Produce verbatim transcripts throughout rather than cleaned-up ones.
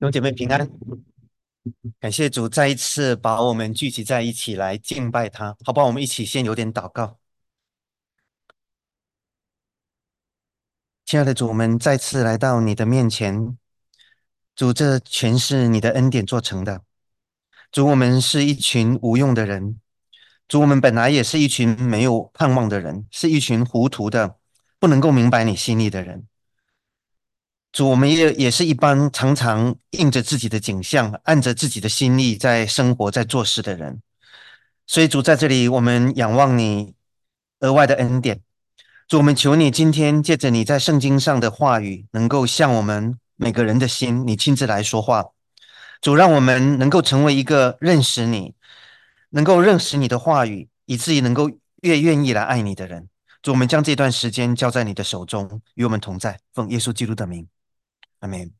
弟兄姐妹平安，感谢主再一次把我们聚集在一起来敬拜他，好不好？我们一起先有点祷告。亲爱的主，我们再次来到你的面前，主，这全是你的恩典做成的。主，我们是一群无用的人，主，我们本来也是一群没有盼望的人，是一群糊涂的，不能够明白你心意的人。主，我们也也是一帮常常印着自己的景象，按着自己的心意在生活、在做事的人。所以主在这里，我们仰望你额外的恩典。主，我们求你今天借着你在圣经上的话语，能够向我们每个人的心，你亲自来说话。主，让我们能够成为一个认识你、能够认识你的话语，以至于能够越愿意来爱你的人。主，我们将这段时间交在你的手中，与我们同在。奉耶稣基督的名，阿门。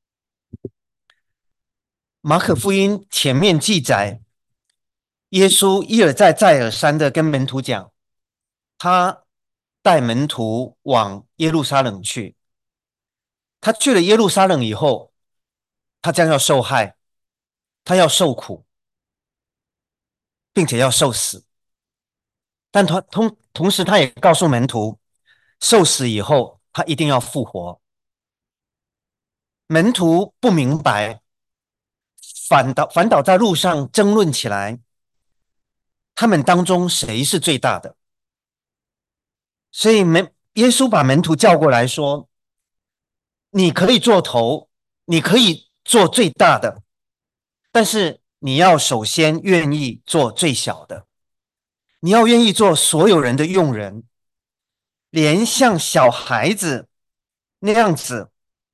马可福音前面记载，耶稣一而再、再而三的跟门徒讲，他带门徒往耶路撒冷去。他去了耶路撒冷以后，他将要受害，他要受苦，并且要受死。但他同同时，他也告诉门徒，受死以后，他一定要复活。门徒不明白，反倒反倒在路上争论起来，他们当中谁是最大的？所以门耶稣把门徒叫过来说：“你可以做头，你可以做最大的，但是你要首先愿意做最小的，你要愿意做所有人的用人，连像小孩子那样子，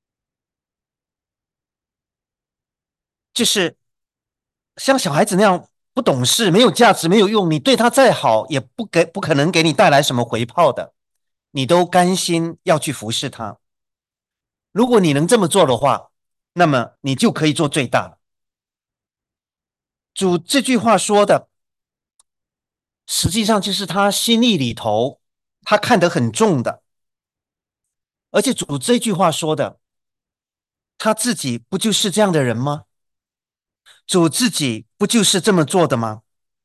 就是像小孩子那样不懂事、没有价值、没有用，你对他再好，也不给不可能给你带来什么回报的，你都甘心要去服侍他。如果你能这么做的话，那么你就可以做最大的。”主这句话说的，实际上就是他心意里头他看得很重的，而且主这句话说的，他自己不就是这样的人吗？主自己不就是这么做的吗？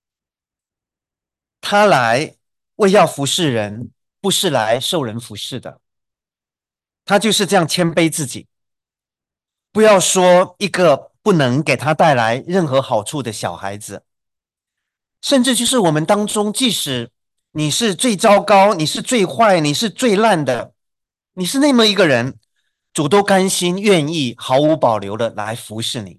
他来为要服侍人，不是来受人服侍的。他就是这样谦卑自己，不要说一个不能给他带来任何好处的小孩子，甚至就是我们当中，即使你是最糟糕，你是最坏，你是最烂的，你是那么一个人，主都甘心愿意毫无保留的来服侍你。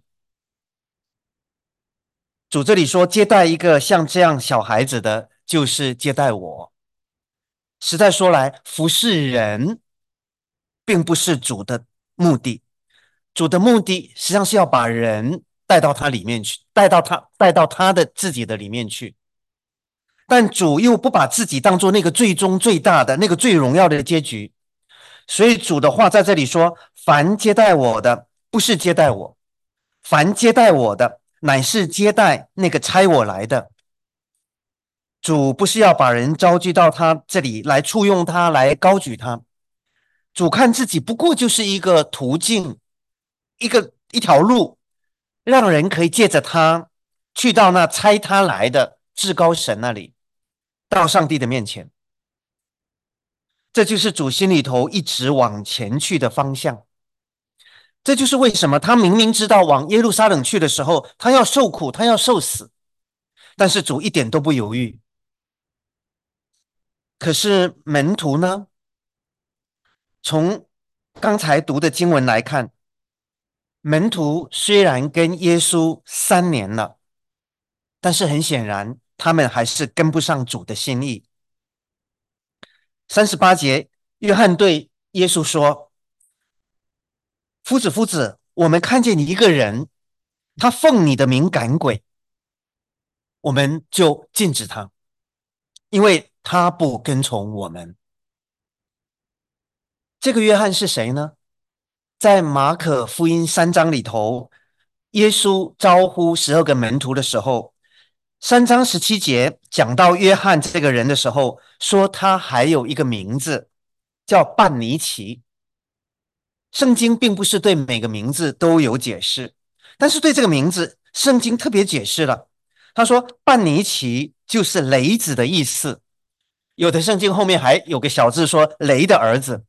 主这里说，接待一个像这样小孩子的，就是接待我。实在说来，服侍人并不是主的目的，主的目的实际上是要把人带到他里面去，带到他带到他的自己的里面去。但主又不把自己当做那个最终最大的、那个最荣耀的结局，所以主的话在这里说：凡接待我的，不是接待我；凡接待我的，乃是接待那个差我来的。主不是要把人召集到他这里来触用他，来高举他。主看自己不过就是一个途径，一个一条路，让人可以借着他去到那差他来的至高神那里，到上帝的面前。这就是主心里头一直往前去的方向。这就是为什么他明明知道往耶路撒冷去的时候，他要受苦，他要受死，但是主一点都不犹豫。可是门徒呢？从刚才读的经文来看，门徒虽然跟耶稣三年了，但是很显然，他们还是跟不上主的心意。三十八节，约翰对耶稣说：夫子，夫子，我们看见你一个人，他奉你的名赶鬼，我们就禁止他，因为他不跟从我们。这个约翰是谁呢？在马可福音三章里头，耶稣招呼十二个门徒的时候，三章十七节讲到约翰这个人的时候，说他还有一个名字叫半尼奇。 圣经并不是对每个名字都有解释，但是对这个名字，圣经特别解释了。他说半尼奇就是雷子的意思，有的圣经后面还有个小字说雷的儿子。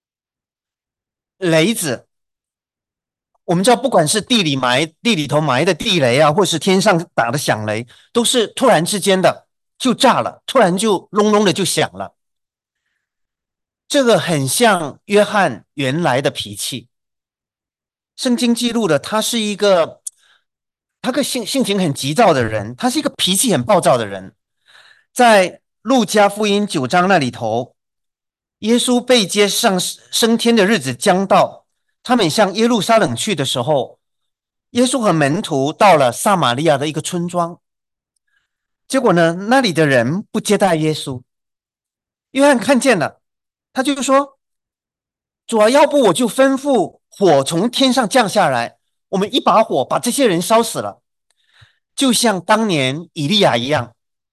雷子，我们知道，不管是地里埋地里头埋的地雷啊，或是天上打的响雷，都是突然之间的就炸了，突然就隆隆的就响了。这个很像约翰原来的脾气。圣经记录的，他是一个他个性性情很急躁的人，他是一个脾气很暴躁的人。在路加福音九章那里头，耶稣被接上升天的日子将到，他们向耶路撒冷去的时候，耶稣和门徒到了撒玛利亚的一个村庄，结果呢，那里的人不接待耶稣。约翰看见了，他就说：“主啊，要不我就吩咐火从天上降下来，我们一把火把这些人烧死了，就像当年以利亚一样。”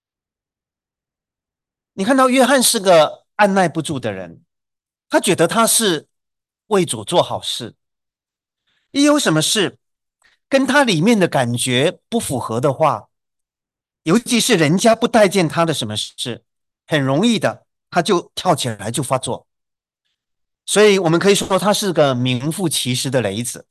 你看到约翰是个按耐不住的人，他觉得他是为主做好事，一有什么事跟他里面的感觉不符合的话，尤其是人家不待见他的什么事，很容易的他就跳起来就发作。所以我们可以说他是个名副其实的雷子。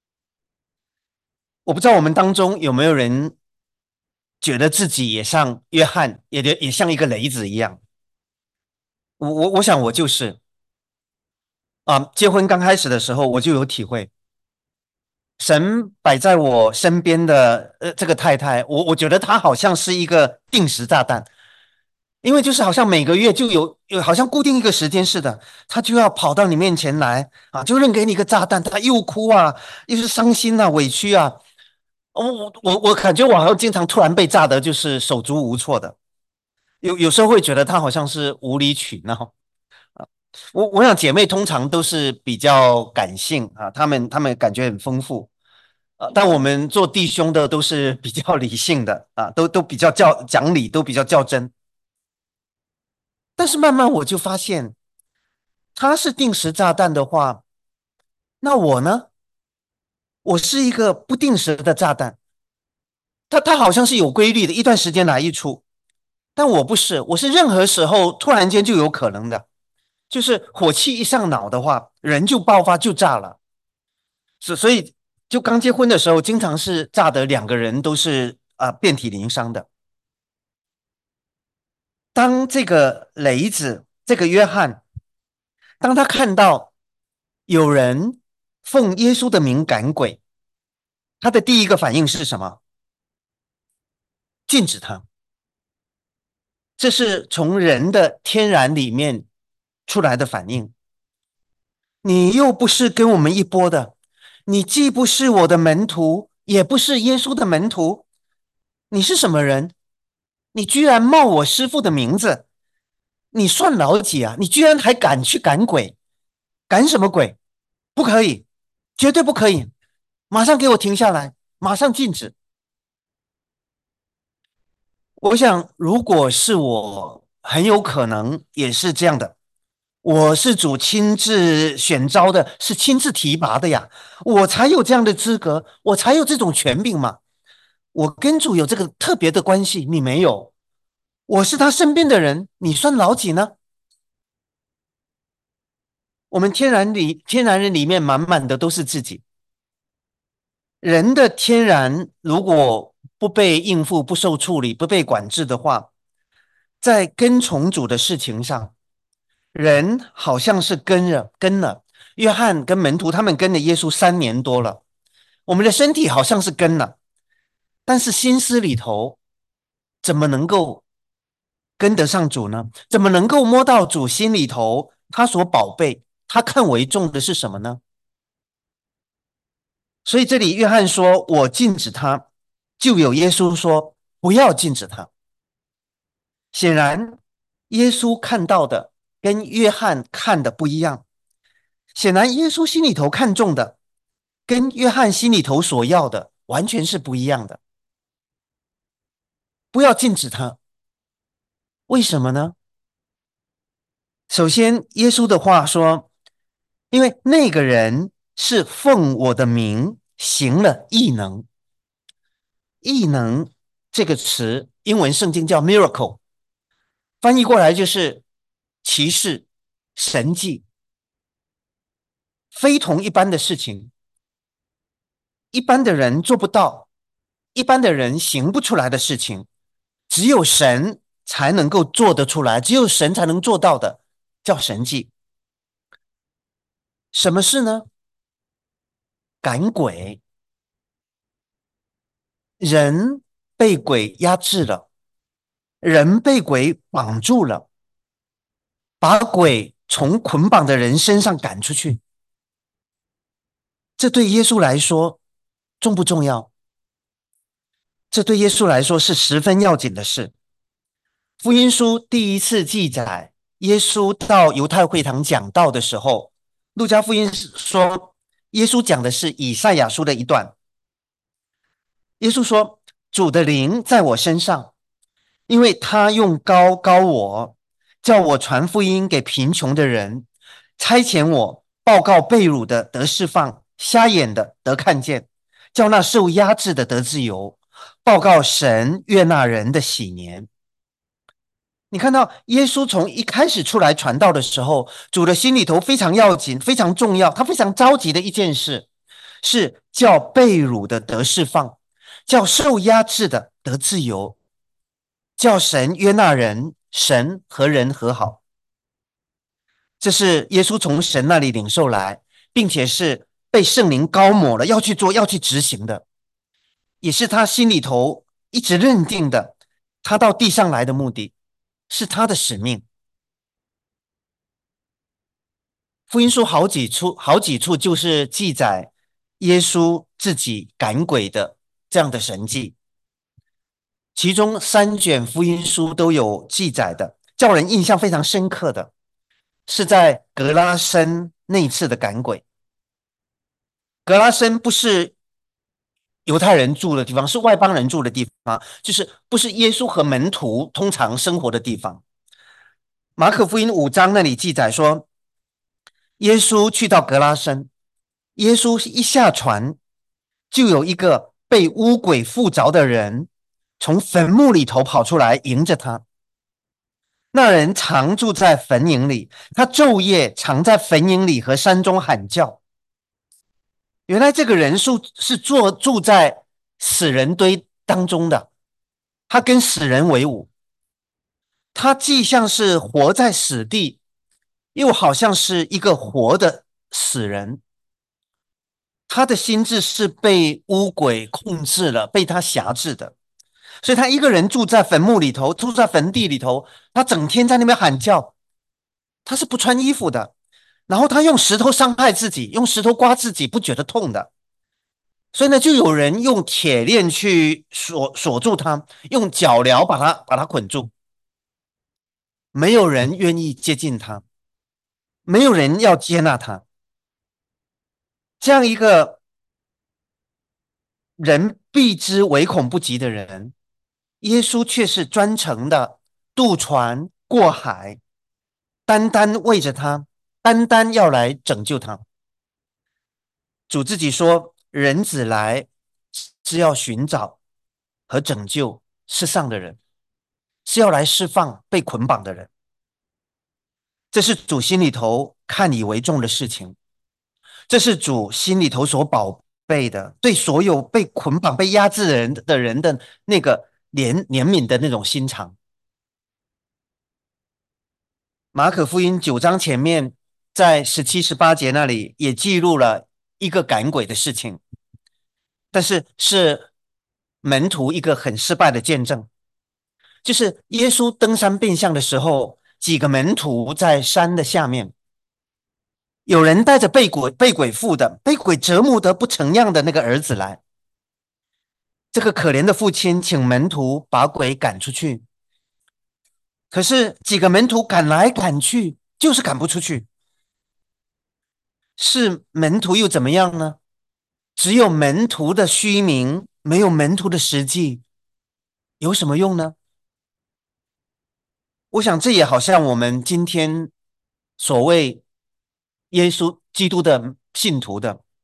我不知道我们当中有没有人觉得自己也像约翰，也也像一个雷子一样。我我我想我就是啊，结婚刚开始的时候我就有体会，神摆在我身边的呃这个太太，我我觉得她好像是一个定时炸弹。因为就是好像每个月就有有好像固定一个时间似的，她就要跑到你面前来啊，就扔给你一个炸弹，她又哭啊，又是伤心啊，委屈啊。我我我我感觉我好像经常突然被炸的，就是手足无措的。有有时候会觉得她好像是无理取闹啊。我我想姐妹通常都是比较感性啊，她们她们感觉很丰富。啊，但我们做弟兄的都是比较理性的啊，都都比较较讲理，都比较较真。但是慢慢我就发现，他是定时炸弹的话，那我呢？我是一个不定时的炸弹。他他好像是有规律的，一段时间来一出，但我不是，我是任何时候突然间就有可能的，就是火气一上脑的话，人就爆发就炸了。所所以就刚结婚的时候，经常是炸得两个人都是啊、呃遍体鳞伤的。当这个雷子，这个约翰，当他看到有人奉耶稣的名赶鬼，他的第一个反应是什么？禁止他。这是从人的天然里面出来的反应。你又不是跟我们一波的，你既不是我的门徒，也不是耶稣的门徒，你是什么人？你居然冒我师父的名字，你算老几啊？你居然还敢去赶鬼，赶什么鬼？不可以，绝对不可以！马上给我停下来，马上禁止。我想，如果是我，很有可能也是这样的。我是主亲自选召的，是亲自提拔的呀，我才有这样的资格，我才有这种权柄嘛。我跟主有这个特别的关系，你没有。我是他身边的人，你算老几呢？我们天然里天然人里面满满的都是自己。人的天然如果不被应付、不受处理、不被管制的话，在跟从主的事情上，人好像是跟了跟了。约翰跟门徒他们跟了耶稣三年多了，我们的身体好像是跟了，但是心思里头怎么能够跟得上主呢？怎么能够摸到主心里头他所宝贝、他看为重的是什么呢？所以这里约翰说：“我禁止他。”就有耶稣说：“不要禁止他。”显然，耶稣看到的跟约翰看的不一样。显然，耶稣心里头看重的，跟约翰心里头所要的完全是不一样的。不要禁止他，为什么呢？首先，耶稣的话说，因为那个人是奉我的名行了异能。异能这个词，英文圣经叫 miracle，翻译过来就是奇事、神迹，非同一般的事情，一般的人做不到，一般的人行不出来的事情，只有神才能够做得出来，只有神才能做到的，叫神迹。什么事呢？赶鬼，人被鬼压制了，人被鬼绑住了，把鬼从捆绑的人身上赶出去。这对耶稣来说重不重要？这对耶稣来说是十分要紧的事。福音书第一次记载耶稣到犹太会堂讲道的时候，路加福音说，耶稣讲的是以赛亚书的一段。耶稣说：主的灵在我身上，因为他用膏膏我，叫我传福音给贫穷的人，差遣我报告被掳的得释放，瞎眼的得看见，叫那受压制的得自由，报告神悦纳人的喜年。你看到耶稣从一开始出来传道的时候，主的心里头非常要紧，非常重要，他非常着急的一件事，是叫被掳的得释放，叫受压制的得自由，叫神约纳人，神和人和好。这是耶稣从神那里领受来，并且是被圣灵膏抹了，要去做，要去执行的，也是他心里头一直认定的，他到地上来的目的，是他的使命。福音书好几处好几处就是记载耶稣自己赶鬼的这样的神迹，其中三卷福音书都有记载的，叫人印象非常深刻的是在格拉森那一次的赶鬼。格拉森不是犹太人住的地方，是外邦人住的地方，就是不是耶稣和门徒通常生活的地方。马可福音五章那里记载说，耶稣去到格拉森，耶稣一下船，就有一个被污鬼附着的人从坟墓里头跑出来迎着他。那人常住在坟茔里，他昼夜常在坟茔里和山中喊叫。原来这个人数是坐住在死人堆当中的，他跟死人为伍，他既像是活在死地，又好像是一个活的死人。他的心智是被污鬼控制了，被他辖制的，所以他一个人住在坟墓里头，住在坟地里头，他整天在那边喊叫，他是不穿衣服的，然后他用石头伤害自己，用石头刮自己，不觉得痛的。所以呢，就有人用铁链去锁锁住他，用脚镣把他把他捆住，没有人愿意接近他，没有人要接纳他。这样一个人避之唯恐不及的人，耶稣却是专程的渡船过海，单单为着他，单单要来拯救他。主自己说，人子来是要寻找和拯救世上的人，是要来释放被捆绑的人。这是主心里头看以为重的事情，这是主心里头所宝贝的，对所有被捆绑、被压制的人的人的那个怜怜悯的那种心肠。马可福音九章前面，在十七、十八节那里也记录了一个赶鬼的事情，但是是门徒一个很失败的见证，就是耶稣登山变相的时候，几个门徒在山的下面，有人带着被鬼被鬼附的、被鬼折磨得不成样的那个儿子来，这个可怜的父亲请门徒把鬼赶出去，可是几个门徒赶来赶去，就是赶不出去。是门徒又怎么样呢？只有门徒的虚名，没有门徒的实际，有什么用呢？我想这也好像我们今天所谓耶稣基督的信徒的，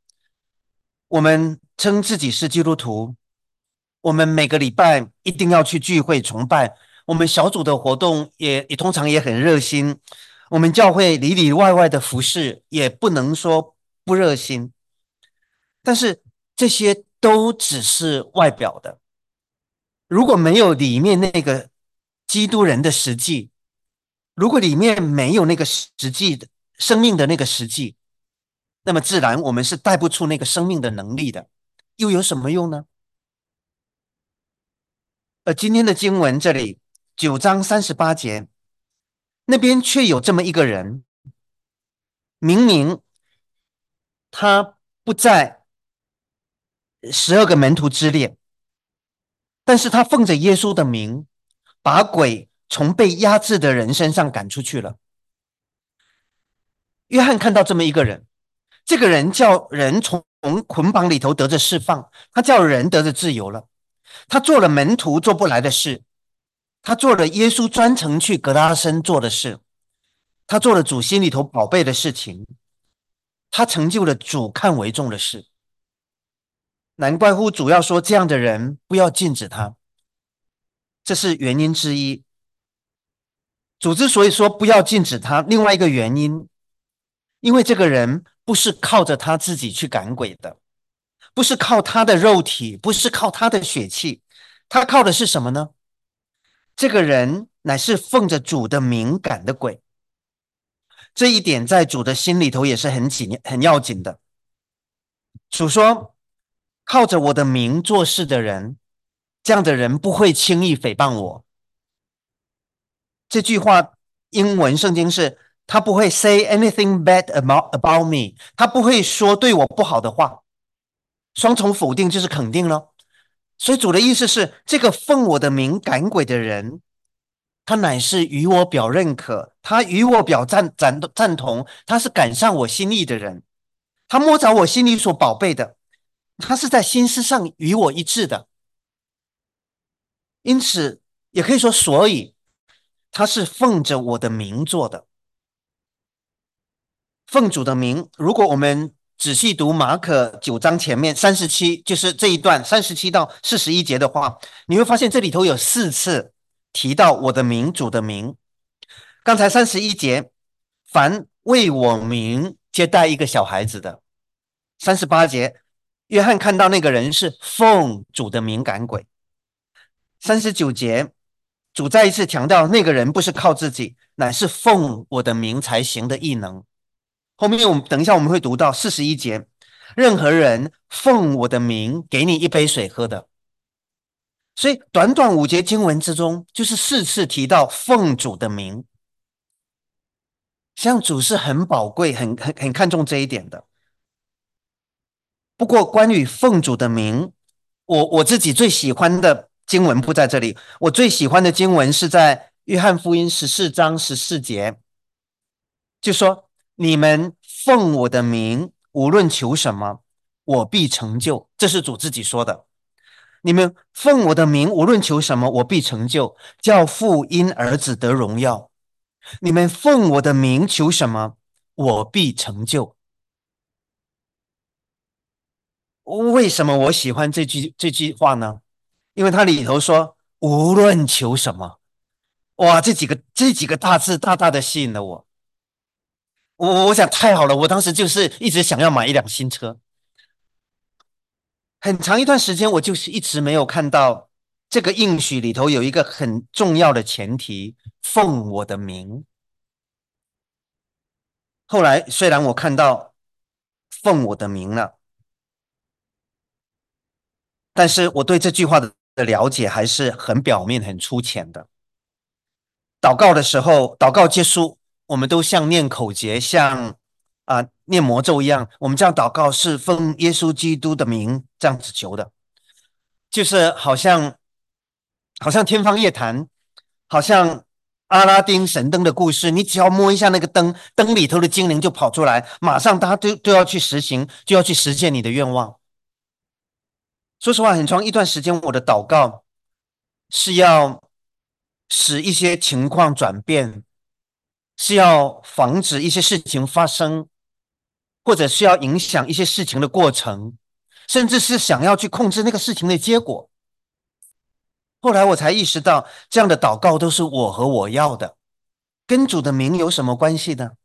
我们称自己是基督徒，我们每个礼拜一定要去聚会崇拜，我们小组的活动也也通常也很热心，我们教会里里外外的服饰也不能说不热心，但是这些都只是外表的，如果没有里面那个基督人的实际，如果里面没有那个实际的生命的那个实际，那么自然我们是带不出那个生命的能力的，又有什么用呢？而今天的经文这里九章三十八节那边却有这么一个人，明明他不在十二个门徒之列，但是他奉着耶稣的名，把鬼从被压制的人身上赶出去了。约翰看到这么一个人，这个人叫人从捆绑里头得着释放，他叫人得着自由了。他做了门徒做不来的事，他做了耶稣专程去格拉森做的事，他做了主心里头宝贝的事情，他成就了主看为重的事。难怪乎主要说这样的人不要禁止他，这是原因之一。主之所以说不要禁止他，另外一个原因，因为这个人不是靠着他自己去赶鬼的，不是靠他的肉体，不是靠他的血气，他靠的是什么呢？这个人乃是奉着主的名赶的鬼。这一点在主的心里头也是很紧很要紧的。主说，靠着我的名做事的人，这样的人不会轻易诽谤我。这句话英文圣经是他不会 say anything bad about about me， 他不会说对我不好的话。双重否定就是肯定了。所以主的意思是，这个奉我的名赶鬼的人，他乃是与我表认可，他与我表赞赞赞同，他是赶上我心意的人，他摸着我心里所宝贝的，他是在心思上与我一致的。因此，也可以说，所以他是奉着我的名做的。奉主的名，如果我们仔细读马可九章前面三十七，就是这一段三十七到四十一节的话，你会发现这里头有四次提到我的名，主的名。刚才三十一节，凡为我名接待一个小孩子的。三十八节，约翰看到那个人是奉主的名赶鬼。三十九节，主再一次强调那个人不是靠自己，乃是奉我的名才行的异能。后面我们等一下我们会读到四十一节，任何人奉我的名给你一杯水喝的。所以短短五节经文之中，就是四次提到奉主的名。像主是很宝贵、很很很看重这一点的。不过关于奉主的名，我我自己最喜欢的经文不在这里，我最喜欢的经文是在约翰福音十四章十四节，就说你们奉我的名，无论求什么，我必成就。这是主自己说的。你们奉我的名，无论求什么，我必成就，叫父因儿子得荣耀。你们奉我的名求什么，我必成就。为什么我喜欢这句这句话呢？因为它里头说无论求什么，哇，这几个这几个大字大大的吸引了我。我我想太好了，我当时就是一直想要买一辆新车。很长一段时间，我就是一直没有看到这个应许里头有一个很重要的前提，奉我的名。后来虽然我看到奉我的名了，但是我对这句话的的了解还是很表面、很粗浅的。祷告的时候，祷告结束，我们都像念口诀，像啊、呃、念魔咒一样，我们这样祷告是奉耶稣基督的名这样子求的，就是好像好像天方夜谭，好像阿拉丁神灯的故事，你只要摸一下那个灯，灯里头的精灵就跑出来，马上大家都都要去实行，就要去实现你的愿望。说实话，很长一段时间，我的祷告是要使一些情况转变，是要防止一些事情发生，或者是要影响一些事情的过程。 甚至是想要去控制那个事情的结果。后来我才意识到，这样的祷告都是我和我要的，跟主的名有什么关系呢？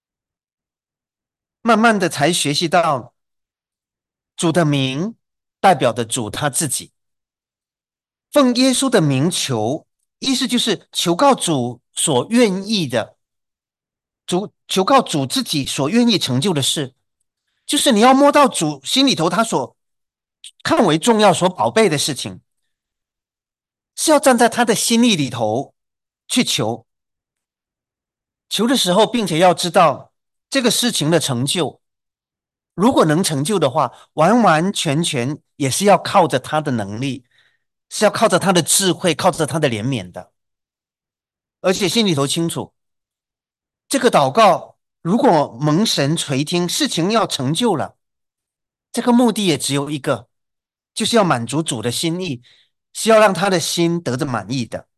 慢慢的才学习到，主的名代表的主他自己，奉耶稣的名求，意思就是求告主所愿意的，主求告主自己所愿意成就的事，就是你要摸到主心里头他所看为重要、所宝贝的事情，是要站在他的心意里头去求。求的时候，并且要知道这个事情的成就，如果能成就的话，完完全全也是要靠着他的能力，是要靠着他的智慧，靠着他的怜悯的。而且心里头清楚，这个祷告如果蒙神垂听，事情要成就了，这个目的也只有一个，就是要满足主的心意，是要让他的心得着满意的。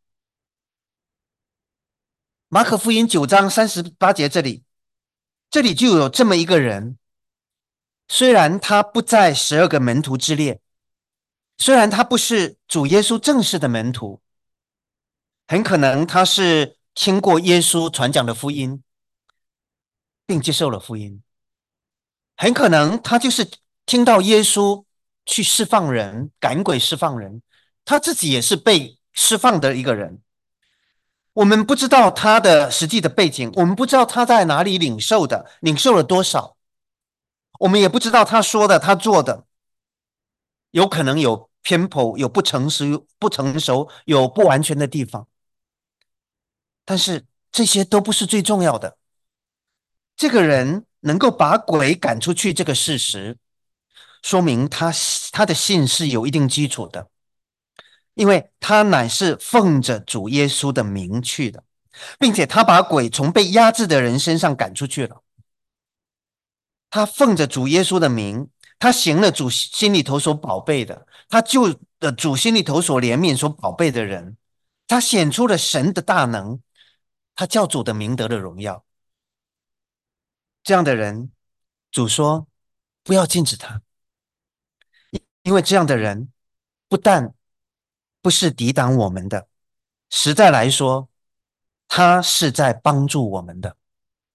马可福音九章三十八节这里，这里就有这么一个人，虽然他不在十二个门徒之列，虽然他不是主耶稣正式的门徒，很可能他是听过耶稣传讲的福音，并接受了福音，很可能他就是听到耶稣去释放人、赶鬼释放人，他自己也是被释放的一个人。我们不知道他的实际的背景，我们不知道他在哪里领受的，领受了多少，我们也不知道他说的、他做的，有可能有偏颇、有不成熟、不成熟、有不完全的地方。但是这些都不是最重要的。这个人能够把鬼赶出去，这个事实说明他他的信是有一定基础的，因为他乃是奉着主耶稣的名去的，并且他把鬼从被压制的人身上赶出去了。他奉着主耶稣的名，他行了主心里头所宝贝的，他救了主心里头所怜悯、所宝贝的人，他显出了神的大能，他叫主的名得了荣耀。这样的人，主说不要禁止他，因为这样的人不但不是抵挡我们的，实在来说，他是在帮助我们的。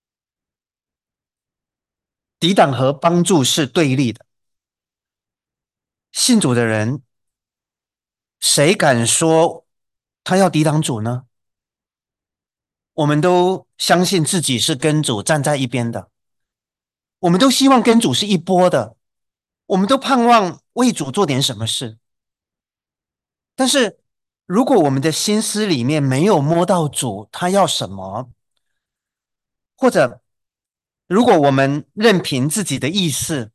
抵挡和帮助是对立的。信主的人，谁敢说他要抵挡主呢？我们都相信自己是跟主站在一边的，我们都希望跟主是一波的，我们都盼望为主做点什么事。但是，如果我们的心思里面没有摸到主他要什么，或者如果我们任凭自己的意思，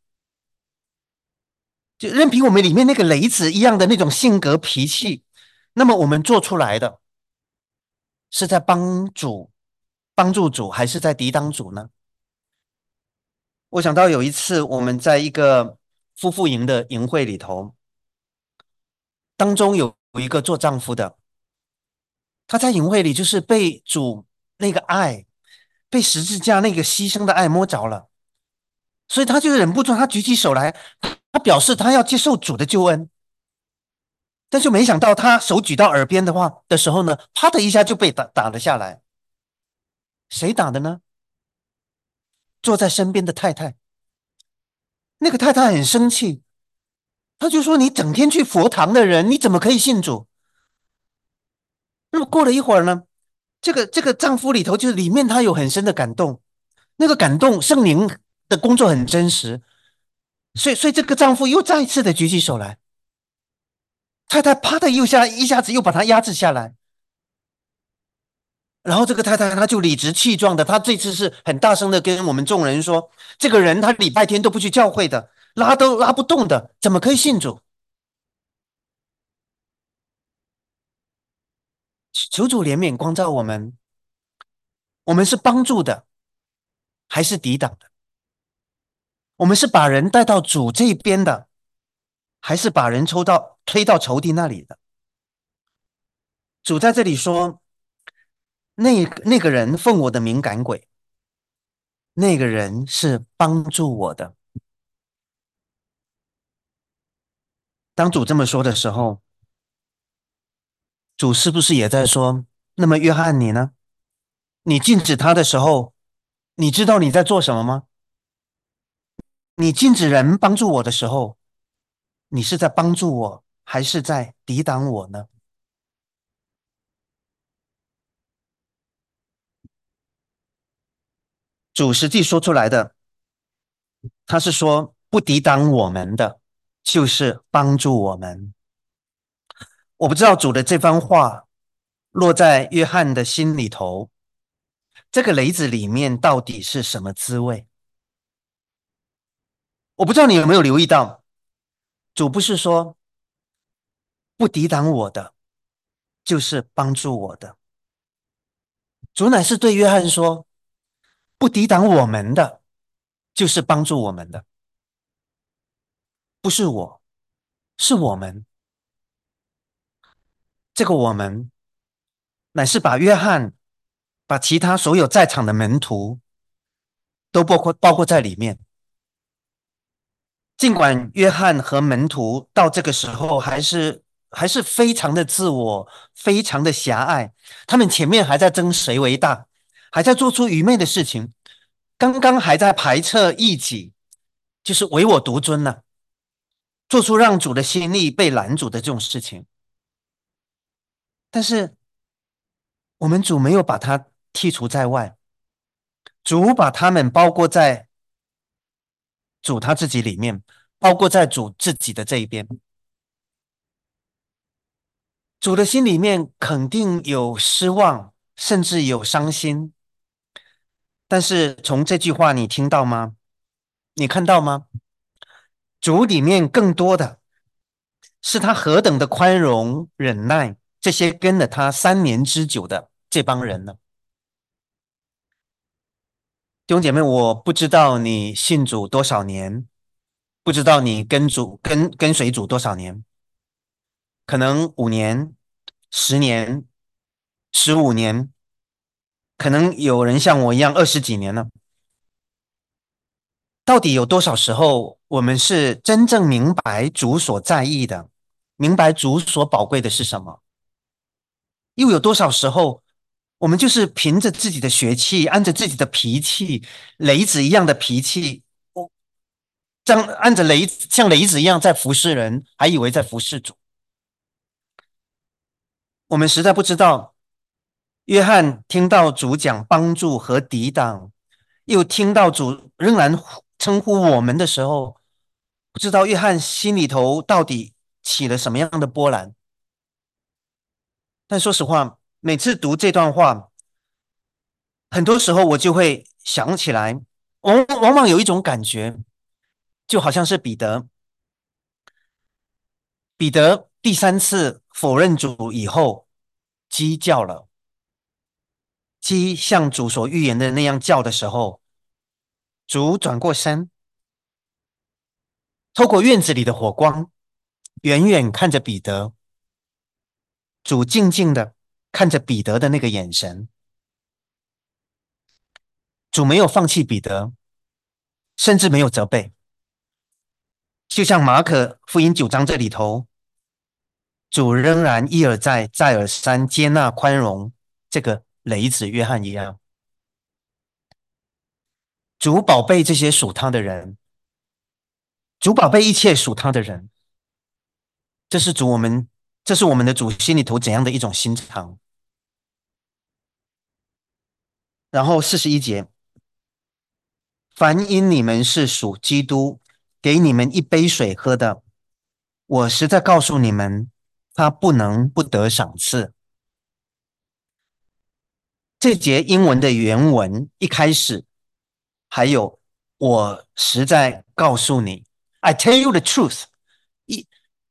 就任凭我们里面那个雷子一样的那种性格脾气，那么我们做出来的是在帮主、帮助主，还是在抵挡主呢？我想到有一次我们在一个夫妇营的营会里头，当中有一个做丈夫的，他在营会里就是被主那个爱，被十字架那个牺牲的爱摸着了，所以他就忍不住，他举起手来，他表示他要接受主的救恩。但是没想到他手举到耳边的话的时候呢，啪的一下就被打打了下来。谁打的呢？坐在身边的太太。那个太太很生气，她就说：“你整天去佛堂的人，你怎么可以信主？”那么过了一会儿呢，这个这个丈夫里头就是里面他有很深的感动，那个感动圣灵的工作很真实，所以所以这个丈夫又再一次的举起手来，太太啪的又下一下子又把他压制下来。然后这个太太她就理直气壮的，她这次是很大声的跟我们众人说：“这个人他礼拜天都不去教会的，拉都拉不动的，怎么可以信主？”求主怜悯光照我们，我们是帮助的还是抵挡的？我们是把人带到主这边的，还是把人抽到推到仇敌那里的？主在这里说：那那个人奉我的名赶鬼，那个人是帮助我的。 当主这么说的时候，主是不是也在说，那么约翰你呢？你禁止他的时候，你知道你在做什么吗？你禁止人帮助我的时候，你是在帮助我，还是在抵挡我呢？主实际说出来的，他是说不抵挡我们的，就是帮助我们。我不知道主的这番话落在约翰的心里头，这个雷子里面到底是什么滋味？我不知道你有没有留意到，主不是说不抵挡我的，就是帮助我的。主乃是对约翰说，不抵挡我们的，就是帮助我们的，不是我，是我们。这个我们乃是把约翰，把其他所有在场的门徒都包括包括在里面。尽管约翰和门徒到这个时候还是还是非常的自我，非常的狭隘，他们前面还在争谁为大，还在做出愚昧的事情，刚刚还在排斥异己，就是唯我独尊呢、啊做出让主的心意被拦阻的这种事情。但是我们主没有把他剔除在外，主把他们包括在主他自己里面，包括在主自己的这一边。主的心里面肯定有失望，甚至有伤心。但是从这句话你听到吗？你看到吗？主里面更多的是他何等的宽容忍耐这些跟了他三年之久的这帮人呢？弟兄姐妹，我不知道你信主多少年，不知道你跟主跟跟随主多少年，可能五年、十年、十五年，可能有人像我一样二十几年了。到底有多少时候，我们是真正明白主所在意的，明白主所宝贵的是什么？又有多少时候，我们就是凭着自己的血气，按着自己的脾气，雷子一样的脾气，我这样按着雷像雷子一样在服侍人，还以为在服侍主。我们实在不知道，约翰听到主讲帮助和抵挡，又听到主仍然称呼我们的时候，不知道约翰心里头到底起了什么样的波澜。但说实话，每次读这段话，很多时候我就会想起来，往往往有一种感觉，就好像是彼得，彼得第三次否认主以后，鸡叫了，鸡像主所预言的那样叫的时候，主转过身，透过院子里的火光，远远看着彼得，主静静的看着彼得的那个眼神，主没有放弃彼得，甚至没有责备，就像马可福音九章这里头，主仍然一而再、再而三接纳宽容这个雷子约翰一样。主宝贝这些属他的人，主宝贝一切属他的人，这是主我们，这是我们的主心里头怎样的一种心肠。然后四十一节，凡因你们是属基督，给你们一杯水喝的，我实在告诉你们，他不能不得赏赐。这节英文的原文一开始还有我实在告诉你，I tell you the truth。一，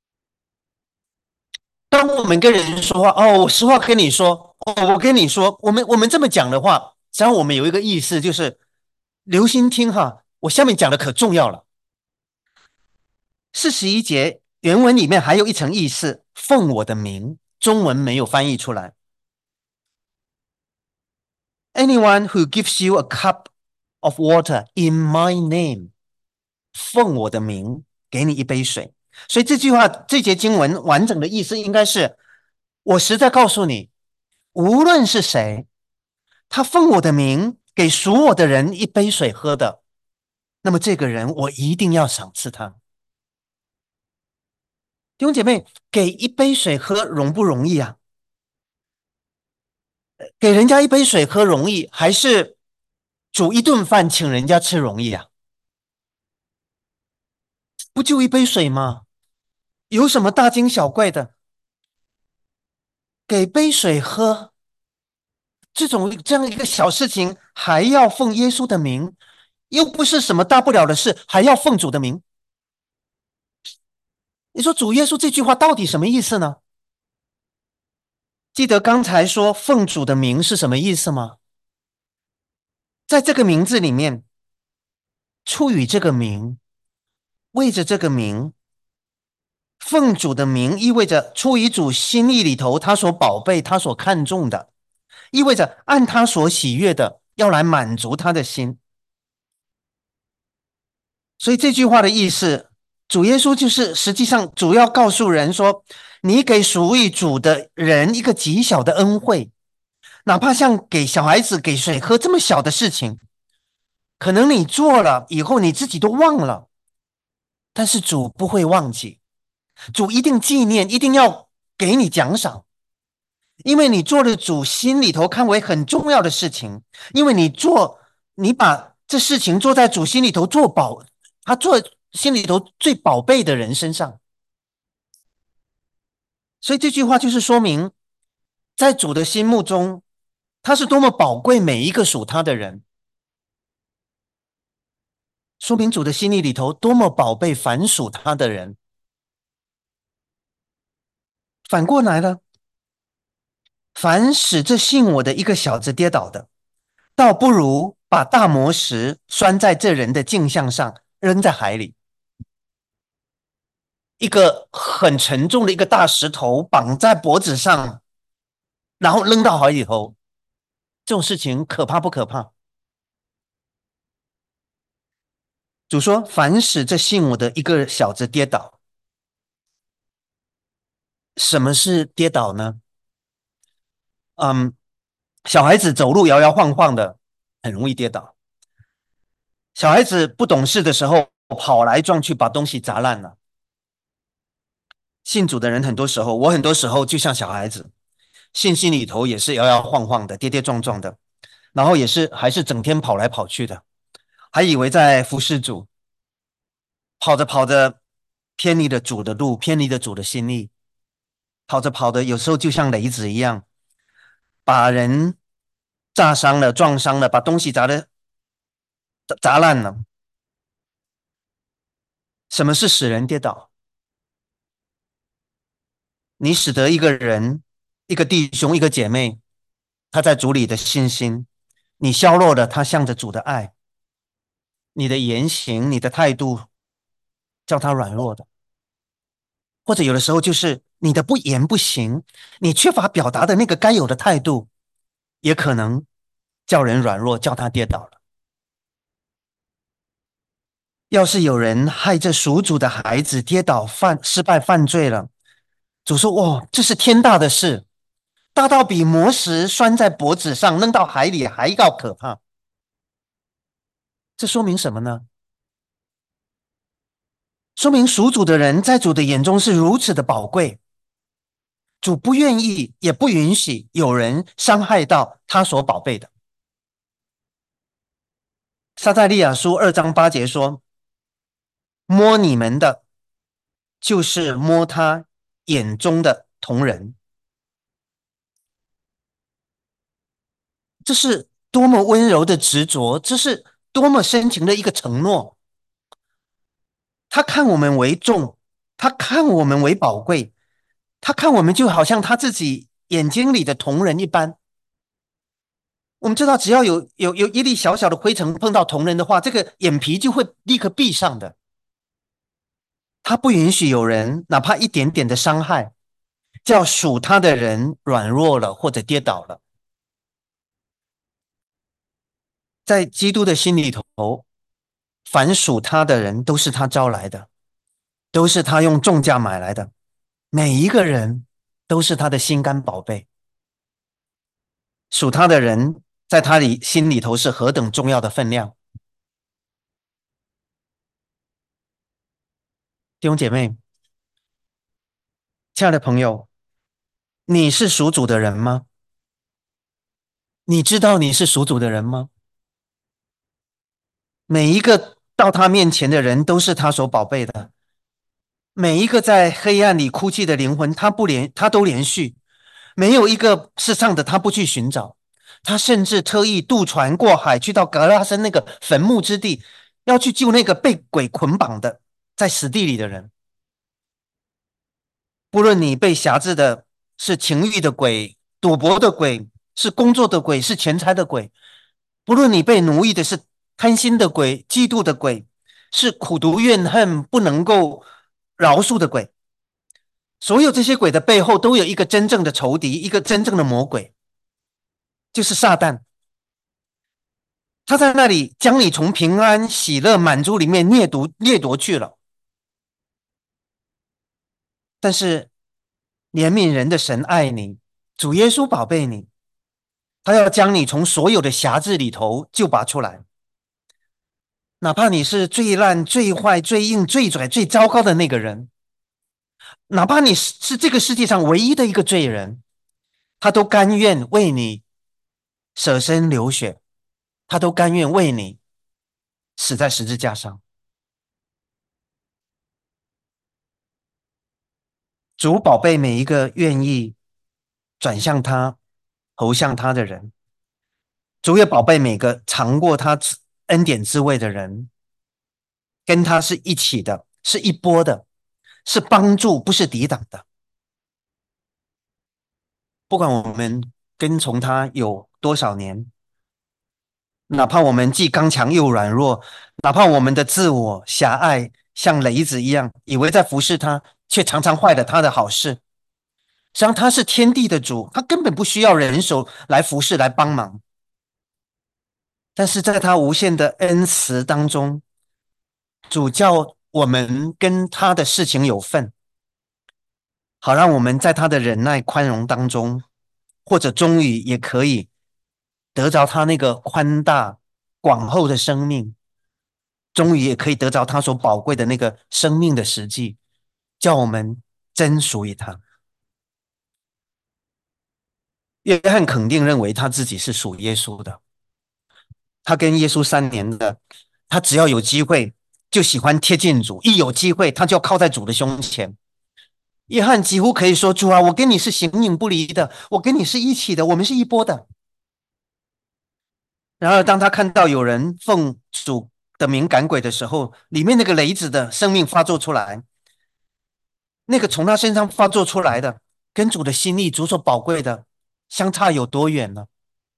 当我们跟人说话，哦，我实话跟你说，哦，我跟你说，我们我们这么讲的话，实际上我们有一个意思，就是留心听哈，我下面讲的可重要了。四十一节原文里面还有一层意思，奉我的名，中文没有翻译出来。Anyone who gives you a cup of water in my name，奉我的名给你一杯水。 所以这句话，这节经文完整的意思应该是：我实在告诉你，无论是谁，他奉我的名给属我的人一杯水喝的，那么这个人我一定要赏赐他。弟兄姐妹，给一杯水喝容不容易啊？给人家一杯水喝容易，还是煮一顿饭请人家吃容易啊？不就一杯水吗？有什么大惊小怪的？给杯水喝，这种这样一个小事情，还要奉耶稣的名，又不是什么大不了的事，还要奉主的名。你说主耶稣这句话到底什么意思呢？记得刚才说奉主的名是什么意思吗？在这个名字里面，出于这个名，为着这个名，奉主的名，意味着出于主心意里头他所宝贝、他所看重的，意味着按他所喜悦的，要来满足他的心。所以这句话的意思，主耶稣就是实际上主要告诉人说，你给属于主的人一个极小的恩惠，哪怕像给小孩子给水喝这么小的事情，可能你做了以后你自己都忘了，但是主不会忘记，主一定纪念，一定要给你奖赏，因为你做了主心里头看为很重要的事情，因为你做，你把这事情做在主心里头做宝，他做心里头最宝贝的人身上。所以这句话就是说明，在主的心目中，他是多么宝贵每一个属他的人，说明主的心意里头多么宝贝凡属他的人。反过来呢，凡使这信我的一个小子跌倒的，倒不如把大磨石拴在这人的镜像上，扔在海里。一个很沉重的一个大石头绑在脖子上，然后扔到海里头，这种事情可怕不可怕？主说：凡使这信我的一个小子跌倒。什么是跌倒呢？嗯，小孩子走路摇摇晃晃的，很容易跌倒。小孩子不懂事的时候，跑来撞去，把东西砸烂了。信主的人很多时候，我很多时候就像小孩子，信心里头也是摇摇晃晃的，跌跌撞撞的，然后也是还是整天跑来跑去的，还以为在服侍主，跑着跑着偏离了主的路，偏离了主的心意，跑着跑着有时候就像雷子一样，把人炸伤了、撞伤了，把东西砸的砸烂了。什么是使人跌倒？你使得一个人、一个弟兄、一个姐妹，他在主里的信心，你削弱了他向着主的爱，你的言行、你的态度，叫他软弱的，或者有的时候就是你的不言不行，你缺乏表达的那个该有的态度，也可能叫人软弱，叫他跌倒了。要是有人害这属主的孩子跌倒犯失败犯罪了，主说：哦，这是天大的事，大到比磨石拴在脖子上扔到海里还要可怕。这说明什么呢？说明属主的人在主的眼中是如此的宝贵，主不愿意也不允许有人伤害到他所宝贝的。撒迦利亚书二章八节说：摸你们的，就是摸他眼中的瞳人。这是多么温柔的执着，这是多么深情的一个承诺。他看我们为重，他看我们为宝贵，他看我们就好像他自己眼睛里的瞳人一般。我们知道，只要有有有一粒小小的灰尘碰到瞳人的话，这个眼皮就会立刻闭上的。他不允许有人哪怕一点点的伤害，叫属他的人软弱了或者跌倒了。在基督的心里头，凡属他的人都是他招来的。 都是他用重价买来的，每一个人都是他的心肝宝贝。属他的人，在他里心里头是何等重要的分量。弟兄姐妹，亲爱的朋友，你是属主的人吗？你知道你是属主的人吗？每一个到他面前的人都是他所宝贝的，每一个在黑暗里哭泣的灵魂，他不连他都连续，没有一个世上的他不去寻找。他甚至特意渡船过海，去到格拉森那个坟墓之地，要去救那个被鬼捆绑的在死地里的人。不论你被辖制的是情欲的鬼、赌博的鬼，是工作的鬼，是钱财的鬼；不论你被奴役的是贪心的鬼、嫉妒的鬼，是苦毒怨恨不能够饶恕的鬼，所有这些鬼的背后都有一个真正的仇敌，一个真正的魔鬼，就是撒旦。他在那里将你从平安、喜乐、满足里面掠夺、掠夺去了。但是怜悯人的神爱你，主耶稣宝贝你，他要将你从所有的辖制里头救拔出来。哪怕你是最烂、最坏、最硬、最拽、最糟糕的那个人，哪怕你是是这个世界上唯一的一个罪人，他都甘愿为你舍身流血，他都甘愿为你死在十字架上。主宝贝每一个愿意转向他、投向他的人，主也宝贝每个尝过他恩典滋味的人，跟他是一起的，是一波的，是帮助，不是抵挡的。不管我们跟从他有多少年，哪怕我们既刚强又软弱，哪怕我们的自我狭隘，像雷子一样，以为在服侍他，却常常坏了他的好事。实际上，他是天地的主，他根本不需要人手来服侍、来帮忙。但是在他无限的恩慈当中，主叫我们跟他的事情有份，好让我们在他的忍耐宽容当中，或者终于也可以得着他那个宽大广厚的生命，终于也可以得着他所宝贵的那个生命的实际，叫我们真属于他。约翰肯定认为他自己是属耶稣的，他跟耶稣三年的，他只要有机会就喜欢贴近主，一有机会他就要靠在主的胸前。约翰几乎可以说：“主啊，我跟你是形影不离的，我跟你是一起的，我们是一波的。”然而，当他看到有人奉主的名赶鬼的时候，里面那个雷子的生命发作出来，那个从他身上发作出来的，跟主的心意、主所宝贵的相差有多远呢？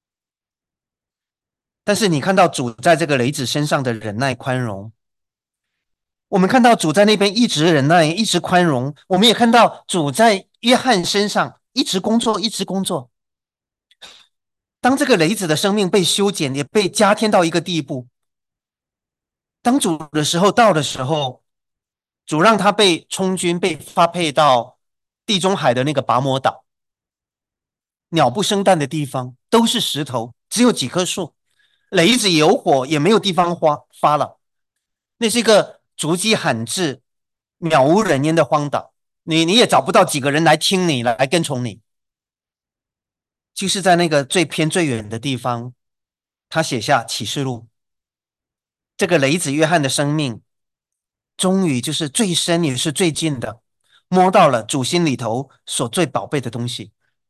但是你看到主在这个雷子身上的忍耐宽容，我们看到主在那边一直忍耐，一直宽容，我们也看到主在约翰身上一直工作，一直工作。当这个雷子的生命被修剪，也被加添到一个地步，当主的时候到的时候，主让他被充军，被发配到地中海的那个拔摩岛，鸟不生蛋的地方，都是石头，只有几棵树，雷子有火，也没有地方发发了。那是一个足迹罕至、渺无人烟的荒岛，你你也找不到几个人来听你，来跟从你。就是在那个最偏最远的地方，他写下启示录。这个雷子约翰的生命，终于就是最深也是最近的，摸到了主心里头所最宝贝的东西。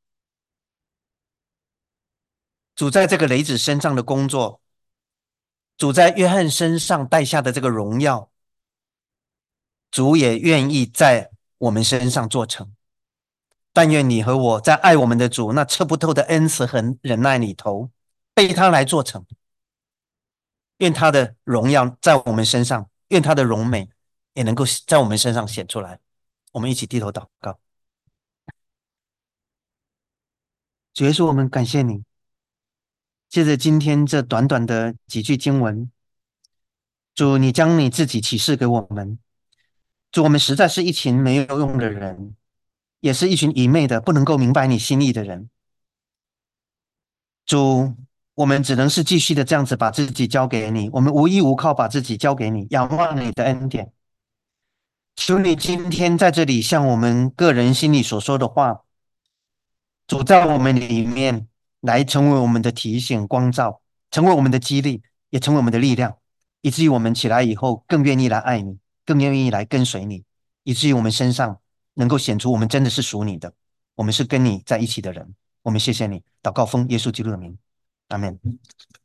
主在这个雷子身上的工作，主在约翰身上带下的这个荣耀，主也愿意在我们身上做成。但愿你和我在爱我们的主那测不透的恩慈和忍耐里头，被他来做成。愿他的荣耀在我们身上，愿他的荣美也能够在我们身上显出来。我们一起低头祷告。主耶稣，我们感谢你。借着今天这短短的几句经文，主，你将你自己启示给我们。 主，我们实在是一群没有用的人，也是一群愚昧的、不能够明白你心意的人。主，我们只能是继续的这样子把自己交给你，我们无依无靠，把自己交给你，仰望你的恩典。求你今天在这里向我们个人心里所说的话，主在我们里面来成为我们的提醒、光照，成为我们的激励，也成为我们的力量，以至于我们起来以后更愿意来爱你，更愿意来跟随你，以至于我们身上能够显出我们真的是属你的，我们是跟你在一起的人。我们谢谢你，祷告奉耶稣基督的名，阿门。